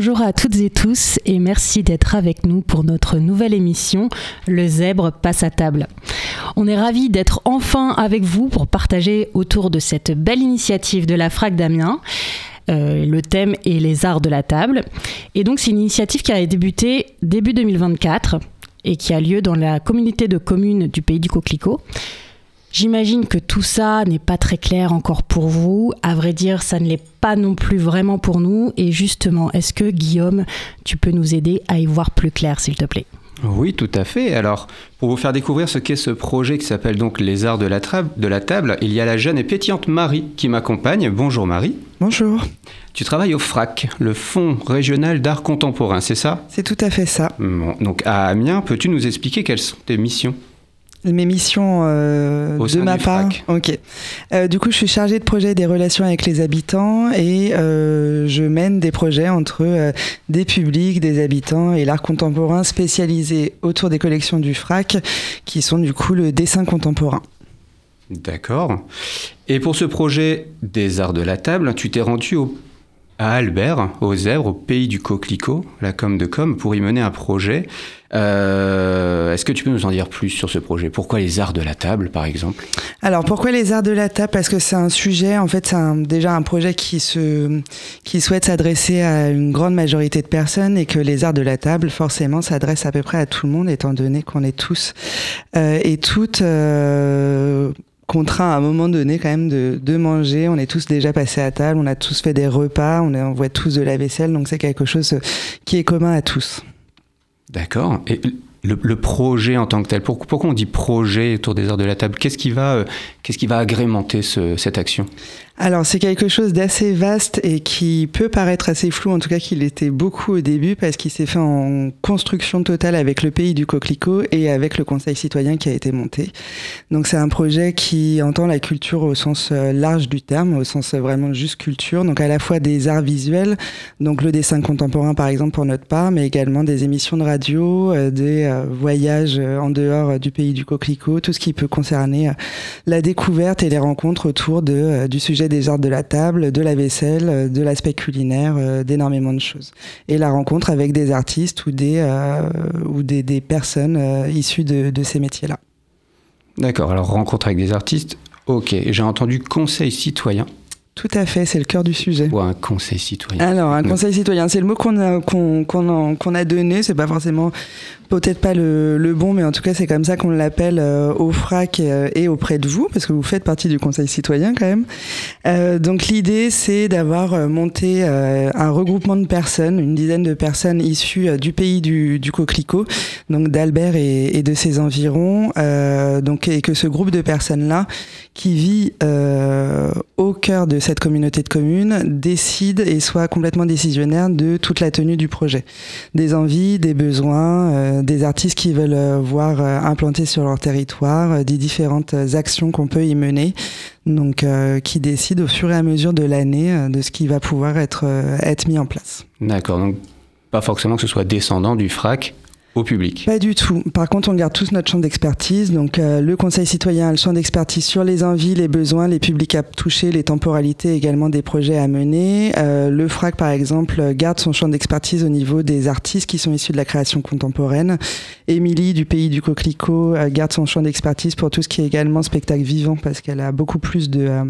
Bonjour à toutes et tous et merci d'être avec nous pour notre nouvelle émission Le Zèbre passe à table. On est ravis d'être enfin avec vous pour partager autour de cette belle initiative de la FRAC d'Amiens. Le thème est les arts de la table. Et donc c'est une initiative qui a débuté début 2024 et qui a lieu dans la communauté de communes du Pays du Coquelicot. J'imagine que tout ça n'est pas très clair encore pour vous. À vrai dire, ça ne l'est pas non plus vraiment pour nous. Et justement, est-ce que Guillaume, tu peux nous aider à y voir plus clair, s'il te plaît ? Oui, tout à fait. Alors, pour vous faire découvrir ce qu'est ce projet qui s'appelle donc Les Arts de la Table, il y a la jeune et pétillante Marie qui m'accompagne. Bonjour Marie. Bonjour. Tu travailles au FRAC, le Fonds régional d'art contemporain, c'est ça ? C'est tout à fait ça. Bon, donc à Amiens, peux-tu nous expliquer quelles sont tes missions ? Mes missions de ma part. Ok. Du coup, je suis chargée de projet des relations avec les habitants et je mène des projets entre des publics, des habitants et l'art contemporain spécialisé autour des collections du FRAC qui sont du coup le dessin contemporain. D'accord. Et pour ce projet des arts de la table, tu t'es rendu à Albert, aux Zèbres, au Pays du Coquelicot, la com de com, pour y mener un projet. Est-ce que tu peux nous en dire plus sur ce projet ? Pourquoi les arts de la table, par exemple ? Alors, pourquoi les arts de la table ? Parce que c'est un sujet, en fait, c'est déjà un projet qui souhaite s'adresser à une grande majorité de personnes et que les arts de la table, forcément, s'adressent à peu près à tout le monde, étant donné qu'on est tous et toutes contraints à un moment donné quand même de manger. On est tous déjà passés à table, on a tous fait des repas, on envoie tous de la vaisselle, donc c'est quelque chose qui est commun à tous. D'accord. Et le projet en tant que tel, pourquoi on dit projet autour des arts de la table ? Qu'est-ce qui va agrémenter cette action ? Alors, c'est quelque chose d'assez vaste et qui peut paraître assez flou, en tout cas qu'il était beaucoup au début, parce qu'il s'est fait en construction totale avec le Pays du Coquelicot et avec le Conseil citoyen qui a été monté. Donc, c'est un projet qui entend la culture au sens large du terme, au sens vraiment juste culture, donc à la fois des arts visuels, donc le dessin contemporain par exemple pour notre part, mais également des émissions de radio, des voyages en dehors du Pays du Coquelicot, tout ce qui peut concerner la découverte et les rencontres autour du sujet des arts de la table, de la vaisselle, de l'aspect culinaire, d'énormément de choses. Et la rencontre avec des artistes ou des personnes issues de ces métiers-là. D'accord, alors rencontre avec des artistes, ok. J'ai entendu conseil citoyen. Tout à fait, c'est le cœur du sujet. Ou un conseil citoyen. Alors, un conseil citoyen, c'est le mot qu'on a donné, c'est pas forcément, peut-être pas le bon, mais en tout cas, c'est comme ça qu'on l'appelle au FRAC et auprès de vous, parce que vous faites partie du conseil citoyen quand même. Donc, l'idée, c'est d'avoir monté un regroupement de personnes, une dizaine de personnes issues du Pays du Coquelicot, donc d'Albert et de ses environs, et que ce groupe de personnes-là, qui vit au cœur de cette communauté de communes, décide et soit complètement décisionnaire de toute la tenue du projet. Des envies, des besoins, des artistes qui veulent voir implanter sur leur territoire, des différentes actions qu'on peut y mener, donc qui décident au fur et à mesure de l'année de ce qui va pouvoir être mis en place. D'accord, donc pas forcément que ce soit descendant du FRAC au public. Pas du tout. Par contre, on garde tous notre champ d'expertise. Donc, le Conseil citoyen a le champ d'expertise sur les envies, les besoins, les publics à toucher, les temporalités également des projets à mener. Le FRAC, par exemple, garde son champ d'expertise au niveau des artistes qui sont issus de la création contemporaine. Émilie, du Pays du Coquelicot, garde son champ d'expertise pour tout ce qui est également spectacle vivant, parce qu'elle a beaucoup plus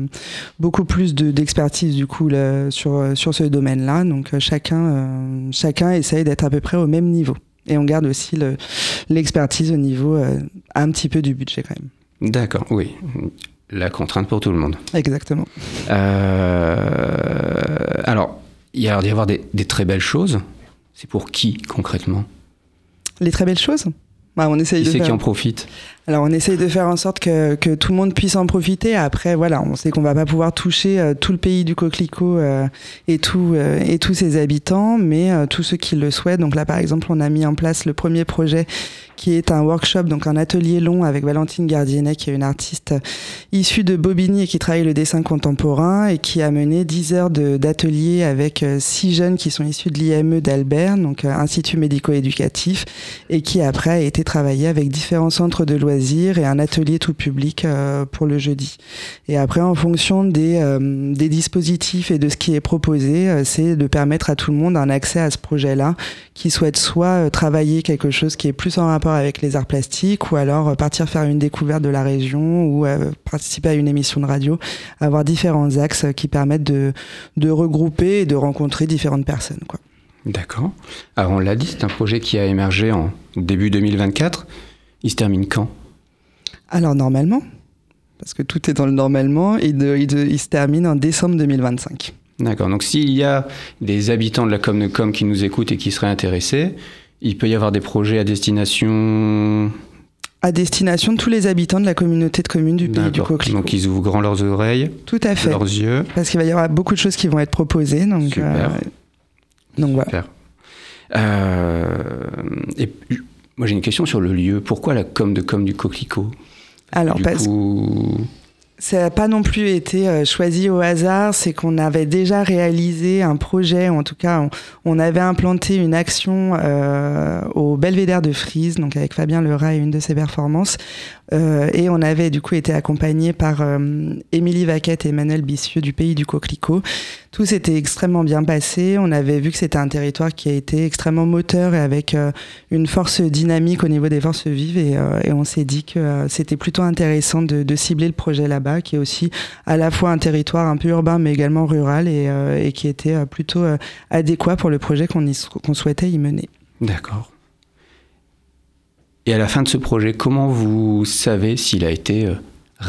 d'expertise, du coup, sur ce domaine-là. Donc, chacun essaye d'être à peu près au même niveau. Et on garde aussi l'expertise au niveau un petit peu du budget quand même. D'accord, oui. La contrainte pour tout le monde. Exactement. Alors, il va y avoir des très belles choses. C'est pour qui, concrètement ? Les très belles choses ? On essaye qui en profite ? Alors, on essaye de faire en sorte que tout le monde puisse en profiter. Après, voilà, on sait qu'on va pas pouvoir toucher tout le Pays du Coquelicot et tous ses habitants, mais tous ceux qui le souhaitent. Donc là, par exemple, on a mis en place le premier projet qui est un workshop, donc un atelier long avec Valentine Gardienet, qui est une artiste issue de Bobigny et qui travaille le dessin contemporain et qui a mené 10 heures d'atelier avec 6 jeunes qui sont issus de l'IME d'Albert, donc Institut médico-éducatif, et qui après a été travaillé avec différents centres de loisirs loisirs et un atelier tout public pour le jeudi. Et après, en fonction des dispositifs et de ce qui est proposé, c'est de permettre à tout le monde un accès à ce projet-là, qui souhaite soit travailler quelque chose qui est plus en rapport avec les arts plastiques, ou alors partir faire une découverte de la région, ou participer à une émission de radio, avoir différents axes qui permettent de regrouper et de rencontrer différentes personnes, quoi. D'accord. Alors on l'a dit, c'est un projet qui a émergé en début 2024. Il se termine quand ? Alors normalement, parce que tout est dans le normalement, il se termine en décembre 2025. D'accord. Donc s'il y a des habitants de la Com de Com qui nous écoutent et qui seraient intéressés, il peut y avoir des projets à destination... À destination de tous les habitants de la communauté de communes du pays du Coquelicot. Donc ils ouvrent grand leurs oreilles, tout à fait, leurs yeux. Parce qu'il va y avoir beaucoup de choses qui vont être proposées. Donc, super. Donc voilà. Super. Et moi j'ai une question sur le lieu. Pourquoi la Com de Com du Coquelicot ? Alors ça n'a pas non plus été choisi au hasard, c'est qu'on avait déjà réalisé un projet, ou en tout cas on avait implanté une action au Belvédère de Frise, donc avec Fabien Lerat et une de ses performances, et on avait du coup été accompagné par Émilie Vaquette et Emmanuel Bissieux du Pays du Coquelicot. Tout s'était extrêmement bien passé, on avait vu que c'était un territoire qui a été extrêmement moteur et avec une force dynamique au niveau des forces vives, et on s'est dit que c'était plutôt intéressant de cibler le projet là-bas, qui est aussi à la fois un territoire un peu urbain mais également rural, et qui était plutôt adéquat pour le projet qu'on souhaitait y mener. D'accord. Et à la fin de ce projet, comment vous savez s'il a été réussi ?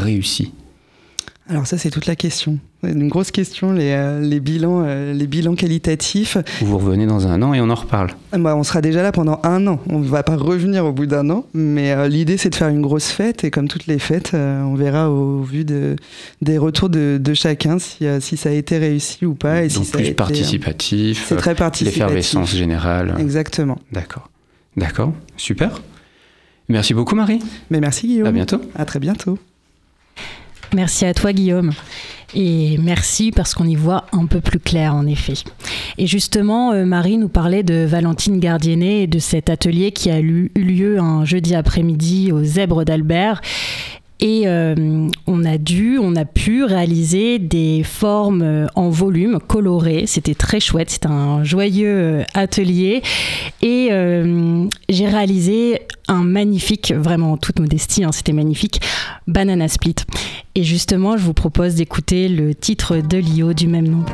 Alors ça, c'est toute la question. C'est une grosse question, les bilans qualitatifs. Vous revenez dans 1 an et on en reparle. On sera déjà là pendant 1 an. On ne va pas revenir au bout d'1 an, mais l'idée, c'est de faire une grosse fête. Et comme toutes les fêtes, on verra au vu des retours de chacun si ça a été réussi ou pas. Et donc si ça plus a été, participatif, c'est très participatif. L'effervescence générale. Exactement. D'accord. Super. Merci beaucoup Marie. Mais merci Guillaume. À bientôt. À très bientôt. Merci à toi Guillaume. Et merci parce qu'on y voit un peu plus clair en effet. Et justement, Marie nous parlait de Valentine Gardienet et de cet atelier qui a eu lieu un jeudi après-midi aux Zèbres d'Albert. Et on a pu réaliser des formes en volume colorées. C'était très chouette, c'était un joyeux atelier. Et j'ai réalisé un magnifique, vraiment en toute modestie, c'était magnifique, Banana Split. Et justement, je vous propose d'écouter le titre de Lio du même nom.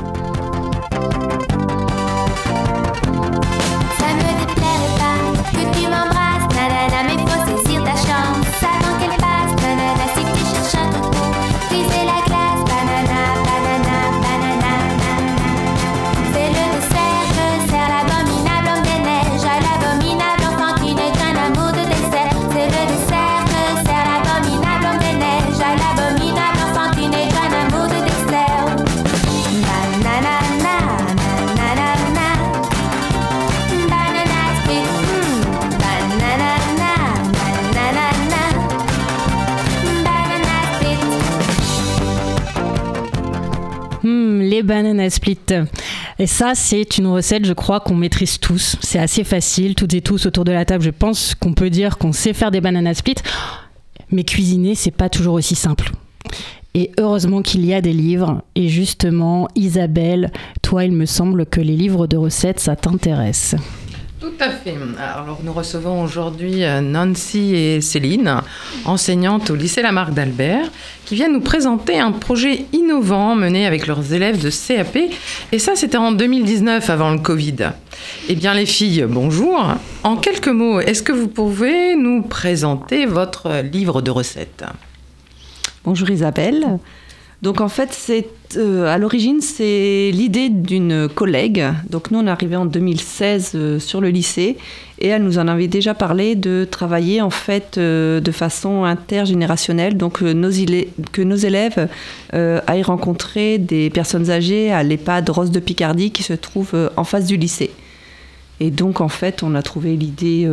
Les banana split. Et ça, c'est une recette, je crois, qu'on maîtrise tous. C'est assez facile, toutes et tous autour de la table. Je pense qu'on peut dire qu'on sait faire des banana split, mais cuisiner, c'est pas toujours aussi simple. Et heureusement qu'il y a des livres. Et justement, Isabelle, toi, il me semble que les livres de recettes, ça t'intéresse. Tout à fait. Alors, nous recevons aujourd'hui Nancy et Céline, enseignantes au lycée Lamarck d'Albert, qui viennent nous présenter un projet innovant mené avec leurs élèves de CAP. Et ça, c'était en 2019, avant le Covid. Eh bien, les filles, bonjour. En quelques mots, est-ce que vous pouvez nous présenter votre livre de recettes ? Bonjour Isabelle. Donc en fait, à l'origine, c'est l'idée d'une collègue. Donc nous, on est arrivés en 2016 sur le lycée et elle nous en avait déjà parlé de travailler en fait de façon intergénérationnelle. Donc que nos élèves aillent rencontrer des personnes âgées à l'EHPAD Rose de Picardie qui se trouve en face du lycée. Et donc en fait, on a trouvé l'idée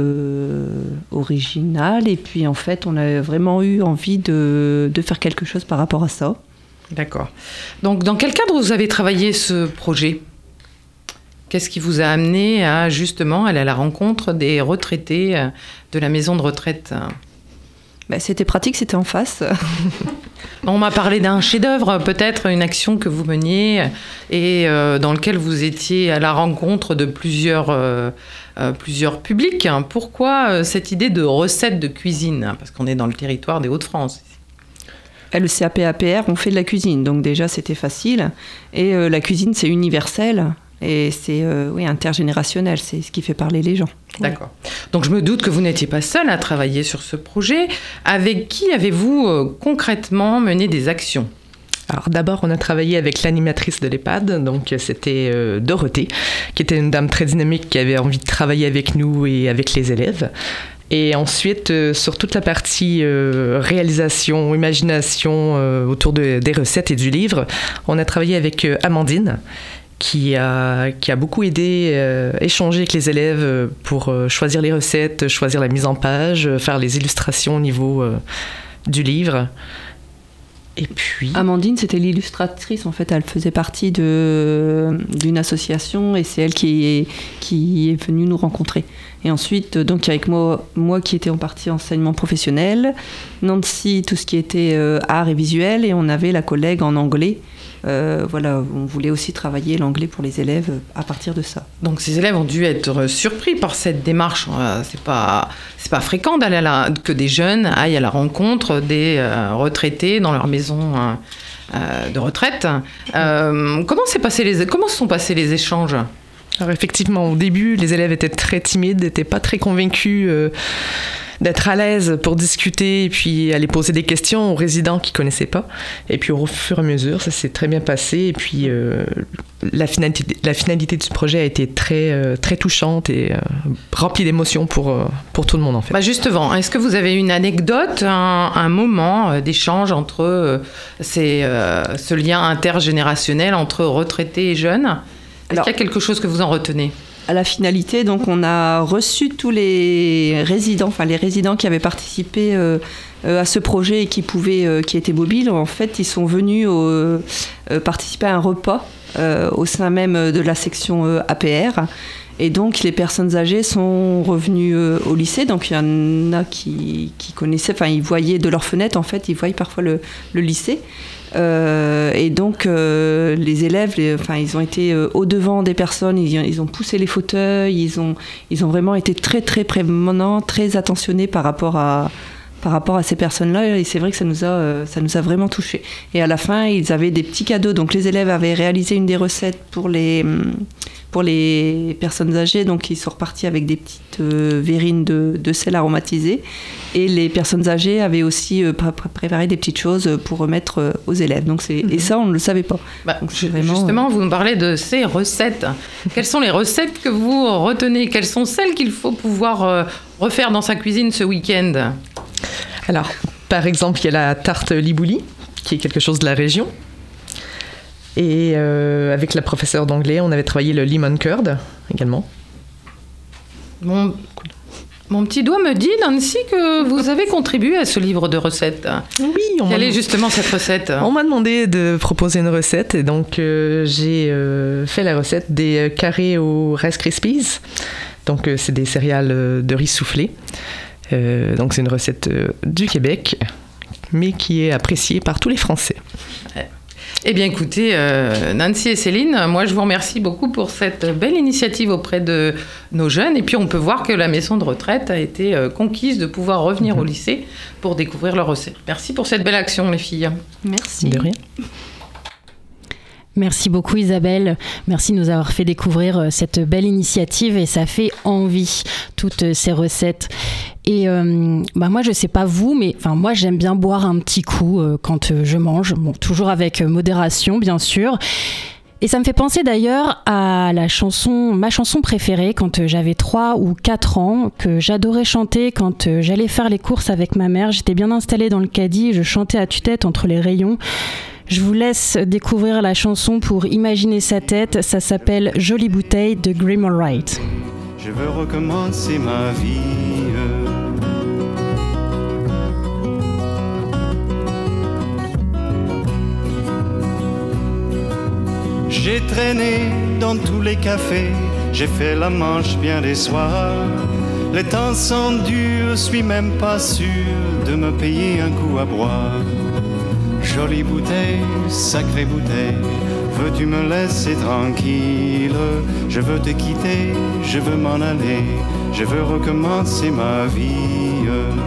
originale et puis en fait, on a vraiment eu envie de faire quelque chose par rapport à ça. D'accord. Donc, dans quel cadre vous avez travaillé ce projet ? Qu'est-ce qui vous a amené à, justement, aller à la rencontre des retraités de la maison de retraite ? C'était pratique, c'était en face. On m'a parlé d'un chef-d'œuvre, peut-être une action que vous meniez et dans lequel vous étiez à la rencontre de plusieurs publics. Pourquoi cette idée de recette de cuisine? Parce qu'on est dans le territoire des Hauts-de-France. Le CAP APR, on fait de la cuisine, donc déjà c'était facile. Et la cuisine, c'est universel et c'est intergénérationnel, c'est ce qui fait parler les gens. D'accord. Donc je me doute que vous n'étiez pas seul à travailler sur ce projet. Avec qui avez-vous concrètement mené des actions? Alors d'abord, on a travaillé avec l'animatrice de l'EHPAD, donc c'était Dorothée, qui était une dame très dynamique qui avait envie de travailler avec nous et avec les élèves. Et ensuite, sur toute la partie réalisation, imagination autour des recettes et du livre, on a travaillé avec Amandine, qui a beaucoup aidé, échanger avec les élèves pour choisir les recettes, choisir la mise en page, faire les illustrations au niveau du livre. Et puis... Amandine, c'était l'illustratrice, en fait, elle faisait partie d'une association et c'est elle qui est venue nous rencontrer. Et ensuite, donc avec moi qui étais en partie enseignement professionnel, Nancy, tout ce qui était art et visuel, et on avait la collègue en anglais. On voulait aussi travailler l'anglais pour les élèves à partir de ça. Donc ces élèves ont dû être surpris par cette démarche. C'est pas fréquent que des jeunes aillent à la rencontre des retraités dans leur maison de retraite. Comment se sont passés les échanges? Alors effectivement, au début, les élèves étaient très timides, n'étaient pas très convaincus d'être à l'aise pour discuter et puis aller poser des questions aux résidents qui ne connaissaient pas. Et puis au fur et à mesure, ça s'est très bien passé. Et puis la finalité du projet a été très, très touchante et remplie d'émotions pour tout le monde en fait. Justement, est-ce que vous avez une anecdote, un moment d'échange entre ce lien intergénérationnel entre retraités et jeunes? Est-ce qu'il y a quelque chose que vous en retenez? À la finalité, donc, on a reçu tous les résidents qui avaient participé à ce projet et qui étaient mobiles. En fait, ils sont venus participer à un repas au sein même de la section APR. Et donc, les personnes âgées sont revenues au lycée. Donc, il y en a qui connaissaient, ils voyaient de leur fenêtre, en fait, ils voyaient parfois le lycée. Et donc les élèves, ils ont été au-devant des personnes, ils ont poussé les fauteuils, ils ont vraiment été très très prévenants, très attentionnés par rapport à ces personnes-là, et c'est vrai que ça nous a vraiment touchés. Et à la fin, ils avaient des petits cadeaux. Donc les élèves avaient réalisé une des recettes pour les personnes âgées, donc ils sont repartis avec des petites verrines de sel aromatisé. Et les personnes âgées avaient aussi préparé des petites choses pour remettre aux élèves. Donc et ça, on ne le savait pas. Donc justement, vous nous parlez de ces recettes. Quelles sont les recettes que vous retenez? Quelles sont celles qu'il faut pouvoir refaire dans sa cuisine ce week-end? Alors, par exemple, il y a la tarte Libouli, qui est quelque chose de la région. Et avec la professeure d'anglais, on avait travaillé le lemon curd également. Mon petit doigt me dit, Nancy, que vous avez contribué à ce livre de recettes. Oui. Quelle est justement cette recette? On m'a demandé de proposer une recette et donc j'ai fait la recette des carrés au Rice Krispies. Donc c'est des céréales de riz soufflé. Donc c'est une recette du Québec, mais qui est appréciée par tous les Français. Eh bien écoutez, Nancy et Céline, moi je vous remercie beaucoup pour cette belle initiative auprès de nos jeunes. Et puis on peut voir que la maison de retraite a été conquise de pouvoir revenir au lycée pour découvrir leurs recettes. Merci pour cette belle action les filles. Merci. De rien. Merci beaucoup Isabelle, merci de nous avoir fait découvrir cette belle initiative et ça fait envie, toutes ces recettes. Et moi je sais pas vous, mais moi j'aime bien boire un petit coup quand je mange, toujours avec modération bien sûr. Et ça me fait penser d'ailleurs à ma chanson préférée quand j'avais 3 ou 4 ans, que j'adorais chanter quand j'allais faire les courses avec ma mère. J'étais bien installée dans le caddie et je chantais à tue-tête entre les rayons. Je vous laisse découvrir la chanson pour imaginer sa tête. Ça s'appelle Jolie bouteille de Grim Alright. Je veux recommencer ma vie. J'ai traîné dans tous les cafés, j'ai fait la manche bien des soirs. Les temps sont durs, je suis même pas sûr de de me payer un coup à boire. Jolie bouteille, sacrée bouteille, veux-tu me laisser tranquille? Je veux te quitter, je veux m'en aller, je veux recommencer ma vie.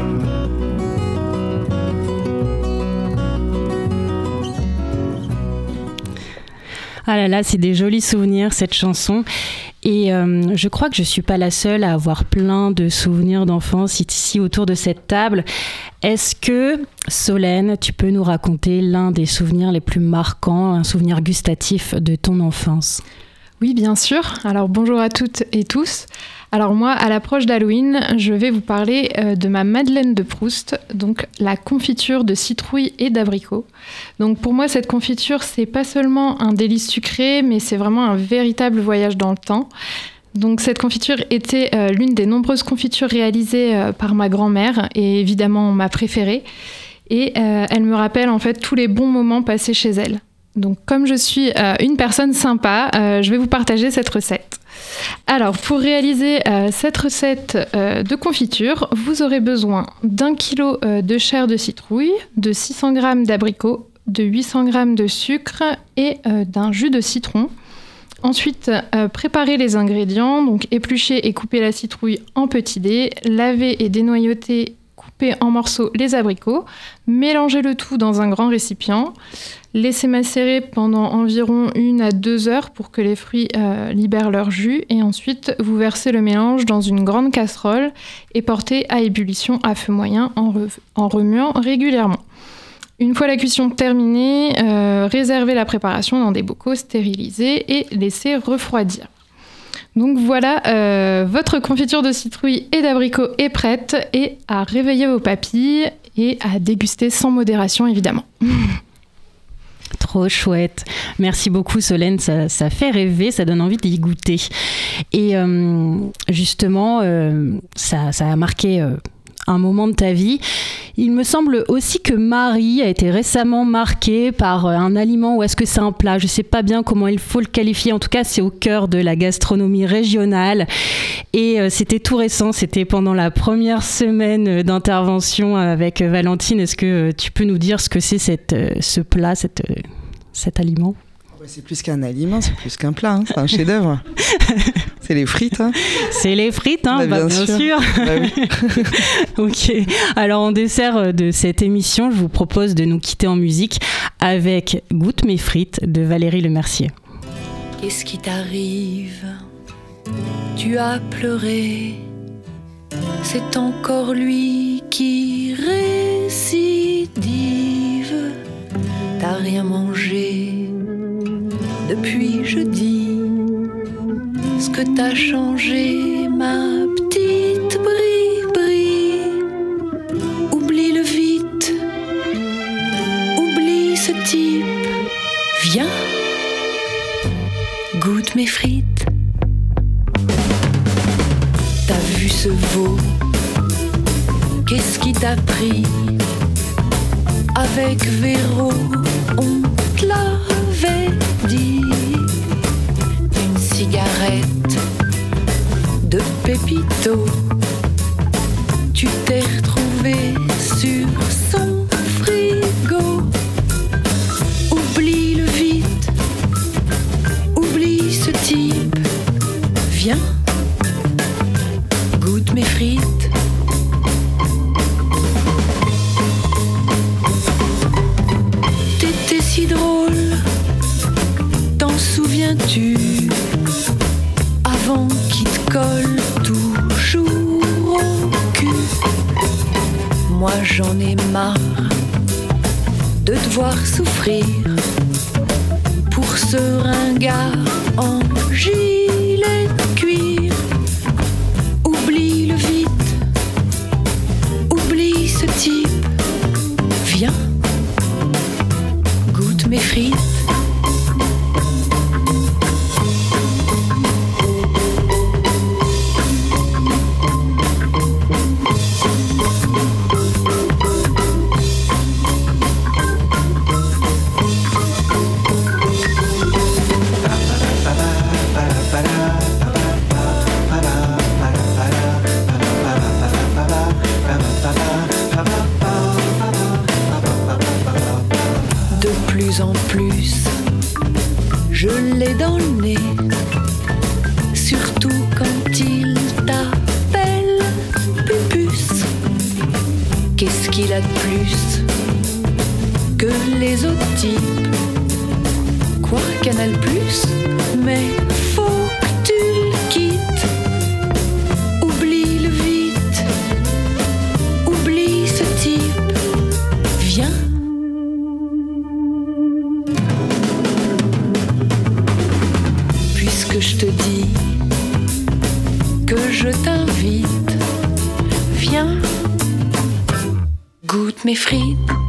Ah là là, c'est des jolis souvenirs, cette chanson. Et je crois que je ne suis pas la seule à avoir plein de souvenirs d'enfance ici autour de cette table. Est-ce que, Solène, tu peux nous raconter l'un des souvenirs les plus marquants, un souvenir gustatif de ton enfance ? Oui, bien sûr. Alors bonjour à toutes et tous. Alors moi, à l'approche d'Halloween, je vais vous parler de ma Madeleine de Proust, donc la confiture de citrouille et d'abricot. Donc pour moi, cette confiture, c'est pas seulement un délice sucré, mais c'est vraiment un véritable voyage dans le temps. Donc cette confiture était l'une des nombreuses confitures réalisées par ma grand-mère et évidemment ma préférée. Et elle me rappelle en fait tous les bons moments passés chez elle. Donc comme je suis une personne sympa, je vais vous partager cette recette. Alors pour réaliser cette recette de confiture, vous aurez besoin d'1 kg de chair de citrouille, de 600 g d'abricot, de 800 g de sucre et d'un jus de citron. Ensuite, préparez les ingrédients, donc épluchez et coupez la citrouille en petits dés, lavez et dénoyautez, coupez en morceaux les abricots, mélangez le tout dans un grand récipient, laissez macérer pendant environ 1 à 2 heures pour que les fruits libèrent leur jus et ensuite vous versez le mélange dans une grande casserole et portez à ébullition à feu moyen en remuant régulièrement. Une fois la cuisson terminée, réservez la préparation dans des bocaux stérilisés et laissez refroidir. Donc voilà, votre confiture de citrouille et d'abricot est prête et à réveiller vos papilles et à déguster sans modération évidemment. Trop chouette. Merci beaucoup Solène, ça fait rêver, ça donne envie d'y goûter. Et justement, ça a marqué un moment de ta vie. Il me semble aussi que Marie a été récemment marquée par un aliment, ou est-ce que c'est un plat ? Je ne sais pas bien comment il faut le qualifier. En tout cas, c'est au cœur de la gastronomie régionale. Et c'était tout récent, c'était pendant la première semaine d'intervention avec Valentine. Est-ce que tu peux nous dire ce que c'est ce plat, cet aliment ? C'est plus qu'un aliment, c'est plus qu'un plat, hein. C'est un chef-d'œuvre. C'est les frites. Hein. C'est les frites, hein, bien sûr. Bah oui. Ok. Alors en dessert de cette émission, je vous propose de nous quitter en musique avec Goûte mes frites de Valérie Lemercier. Qu'est-ce qui t'arrive ? Tu as pleuré. C'est encore lui qui récidive. T'as rien mangé depuis jeudi. Ce que t'as changé, ma petite brie-brie. Oublie-le vite, oublie ce type. Viens, goûte mes frites. T'as vu ce veau? Qu'est-ce qui t'a pris? Avec Véro, on te l'avait dit. Une cigarette de Pépito. Tu t'es retrouvé sur son frigo. Oublie-le vite, oublie ce type. Viens, goûte mes frites. T'étais si drôle, t'en souviens-tu? Avant qu'il te colle toujours au cul. Moi j'en ai marre de te voir souffrir pour ce ringard en gilet de cuir. Oublie-le vite, oublie ce type. Viens, goûte mes frites. plus en plus, je l'ai dans le nez. Surtout quand il t'appelle Pupus. Qu'est-ce qu'il a de plus que les autres types? Quoi, Canal Plus? Mais faut que tu le quittes. Oublie-le vite. Oublie ce type. Viens. Puisque je te dis que je t'invite, viens, goûte mes frites.